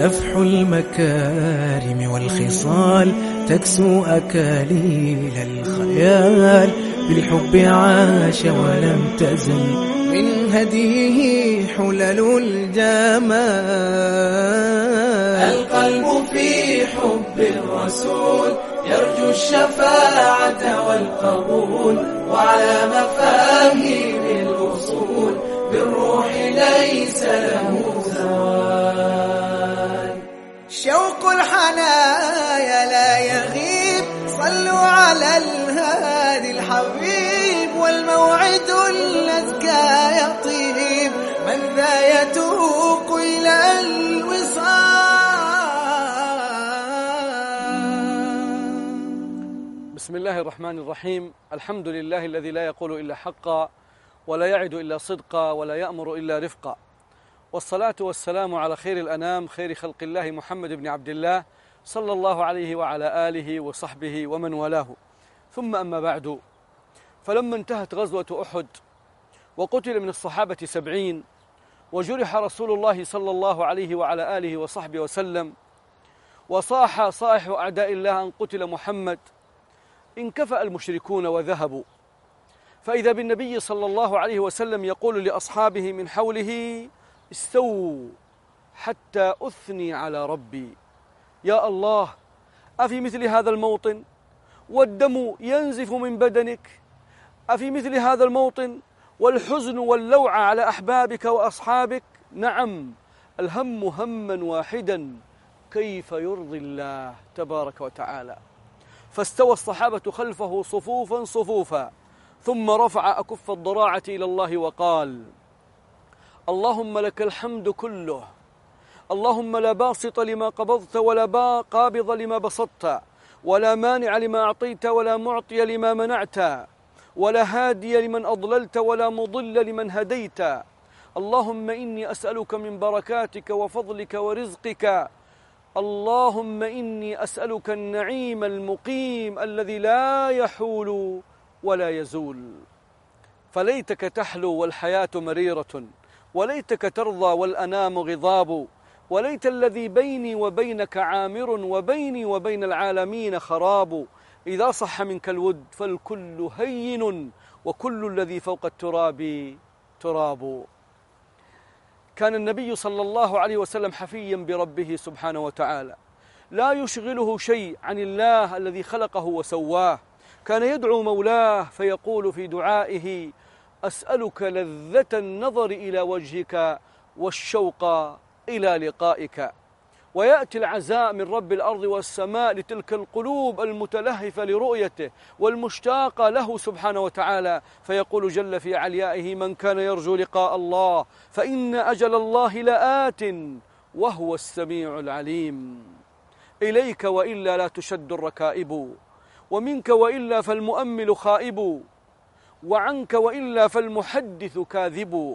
نفح المكارم والخصال تكسو أكاليل الخيال، بالحب عاش ولم تزل من هديه حلل الجمال. القلب في حب الرسول يرجو الشفاعة والقبول، وعلى مفاهيم الأصول بالروح ليس له زوال. شوق الحنايا لا يغيب، صلوا على الهادي الحبيب، والموعد الأزكى يطيب، من ذا يتوق إلى الوصال. بسم الله الرحمن الرحيم. الحمد لله الذي لا يقول إلا حقا، ولا يعد إلا صدقا، ولا يأمر إلا رفقا، والصلاة والسلام على خير الأنام، خير خلق الله محمد بن عبد الله صلى الله عليه وعلى آله وصحبه ومن والاه. ثم أما بعد، فلما انتهت غزوة أحد وقتل من الصحابة 70 وجرح رسول الله صلى الله عليه وعلى آله وصحبه وسلم، وصاح صائح أعداء الله أن قتل محمد، انكفأ المشركون وذهبوا، فإذا بالنبي صلى الله عليه وسلم يقول لأصحابه من حوله: استووا حتى أثني على ربي. يا الله، أفي مثل هذا الموطن والدم ينزف من بدنك، أفي مثل هذا الموطن والحزن واللوعة على أحبابك وأصحابك؟ نعم، الهم هما واحدا، كيف يرضي الله تبارك وتعالى. فاستوى الصحابة خلفه صفوفا صفوفا، ثم رفع أكف الضراعة إلى الله وقال: اللهم لك الحمد كله، اللهم لا باسط لما قبضت ولا قابض لما بسطت، ولا مانع لما أعطيت ولا معطي لما منعت، ولا هادي لمن أضللت ولا مضل لمن هديت. اللهم إني أسألك من بركاتك وفضلك ورزقك، اللهم إني أسألك النعيم المقيم الذي لا يحول ولا يزول. فليتك تحلو والحياة مريرة، وليتك ترضى والأنام غضاب، وليت الذي بيني وبينك عامر، وبيني وبين العالمين خراب. إذا صح منك الود فالكل هين، وكل الذي فوق التراب تراب. كان النبي صلى الله عليه وسلم حفيا بربه سبحانه وتعالى، لا يشغله شيء عن الله الذي خلقه وسواه. كان يدعو مولاه فيقول في دعائه: أسألك لذة النظر إلى وجهك والشوق إلى لقائك. ويأتي العزاء من رب الأرض والسماء لتلك القلوب المتلهفة لرؤيته والمشتاقة له سبحانه وتعالى، فيقول جل في عليائه: من كان يرجو لقاء الله فإن أجل الله لآت وهو السميع العليم. إليك وإلا لا تشد الركائب، ومنك وإلا فالمؤمل خائب، وعنك وإلا فالمحدث كاذب.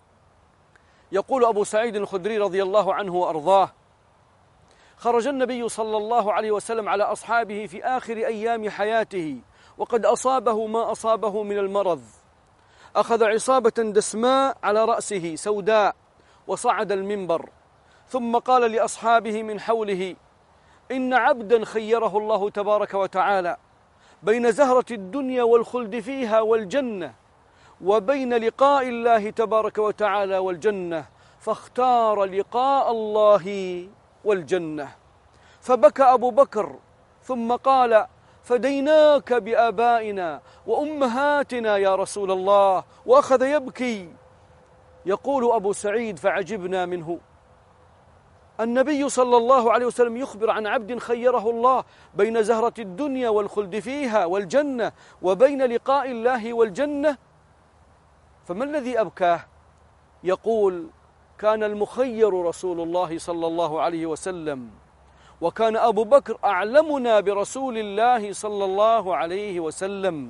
يقول أبو سعيد الخدري رضي الله عنه وأرضاه: خرج النبي صلى الله عليه وسلم على أصحابه في آخر أيام حياته، وقد أصابه ما أصابه من المرض. أخذ عصابة دسماء على رأسه سوداء، وصعد المنبر، ثم قال لأصحابه من حوله: إن عبدا خيره الله تبارك وتعالى بين زهرة الدنيا والخلد فيها والجنة، وبين لقاء الله تبارك وتعالى والجنة، فاختار لقاء الله والجنة. فبكى أبو بكر، ثم قال: فديناك بآبائنا وأمهاتنا يا رسول الله، وأخذ يبكي. يقول أبو سعيد: فعجبنا منه. النبي صلى الله عليه وسلم يخبر عن عبد خيره الله بين زهرة الدنيا والخلد فيها والجنة، وبين لقاء الله والجنة، فما الذي أبكاه؟ يقول: كان المخير رسول الله صلى الله عليه وسلم، وكان أبو بكر أعلمنا برسول الله صلى الله عليه وسلم،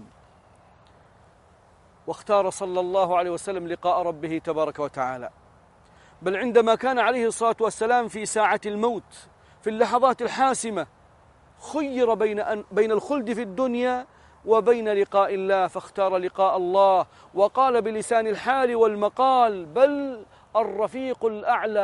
واختار صلى الله عليه وسلم لقاء ربه تبارك وتعالى. بل عندما كان عليه الصلاة والسلام في ساعة الموت، في اللحظات الحاسمة، خير بين الخلد في الدنيا وبين لقاء الله، فاختار لقاء الله، وقال بلسان الحال والمقال: بل الرفيق الأعلى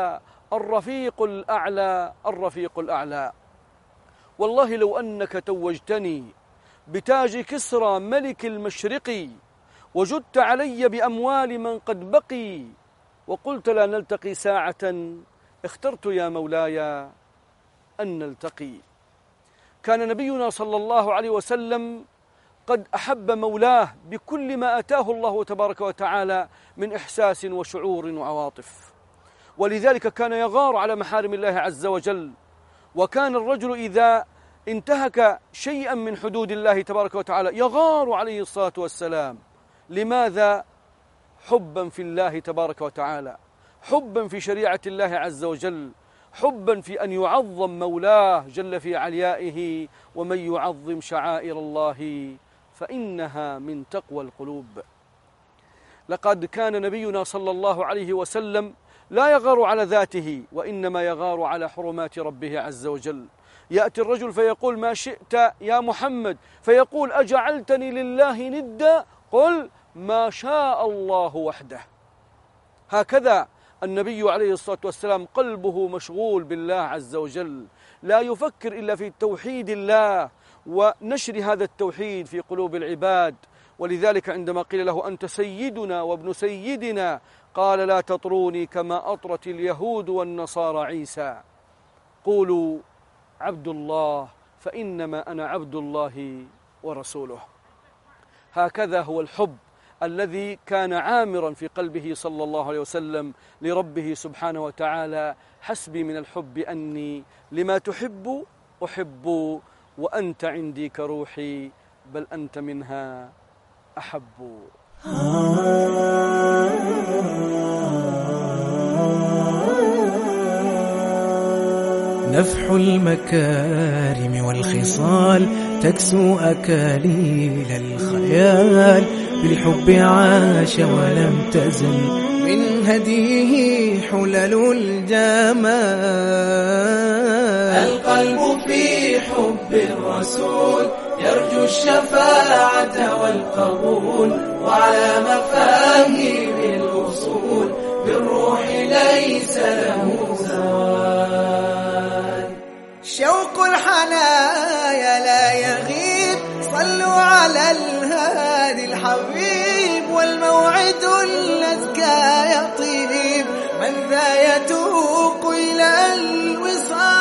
الرفيق الأعلى الرفيق الأعلى. والله لو أنك توجتني بتاج كسرى ملك المشرق وجدت علي بأموال من قد بقي وقلت لا نلتقي ساعة اخترت يا مولاي أن نلتقي. كان نبينا صلى الله عليه وسلم قد أحب مولاه بكل ما أتاه الله تبارك وتعالى من إحساس وشعور وعواطف، ولذلك كان يغار على محارم الله عز وجل. وكان الرجل إذا انتهك شيئا من حدود الله تبارك وتعالى يغار عليه الصلاة والسلام. لماذا؟ حبا في الله تبارك وتعالى، حبا في شريعة الله عز وجل، حبا في أن يعظم مولاه جل في عليائه. ومن يعظم شعائر الله فإنها من تقوى القلوب. لقد كان نبينا صلى الله عليه وسلم لا يغار على ذاته، وإنما يغار على حرمات ربه عز وجل. يأتي الرجل فيقول ما شئت يا محمد، فيقول أجعلتني لله ندا؟ قل ما شاء الله وحده. هكذا النبي عليه الصلاة والسلام قلبه مشغول بالله عز وجل، لا يفكر إلا في توحيد الله ونشر هذا التوحيد في قلوب العباد. ولذلك عندما قيل له أنت سيدنا وابن سيدنا قال لا تطروني كما أطرت اليهود والنصارى عيسى، قولوا عبد الله فإنما أنا عبد الله ورسوله. هكذا هو الحب الذي كان عامرا في قلبه صلى الله عليه وسلم لربه سبحانه وتعالى. حسبي من الحب أني لما تحب أحب، وأنت عندي كروحي بل أنت منها أحب. نفح المكارم والخصال تكسو أكاليل الخيال، بالحب عاش ولم تزل من هديه حلل الجمال. القلب في حب الرسول يرجو الشفاعة والقبول، وعلى مفاهيم الأصول بالروح ليس له زوال. شوق الحنايا لا يغيب، صلوا على الهادي الحبيب، والموعد الأزكى يطيب، من ذا يتوق إلى الوصال.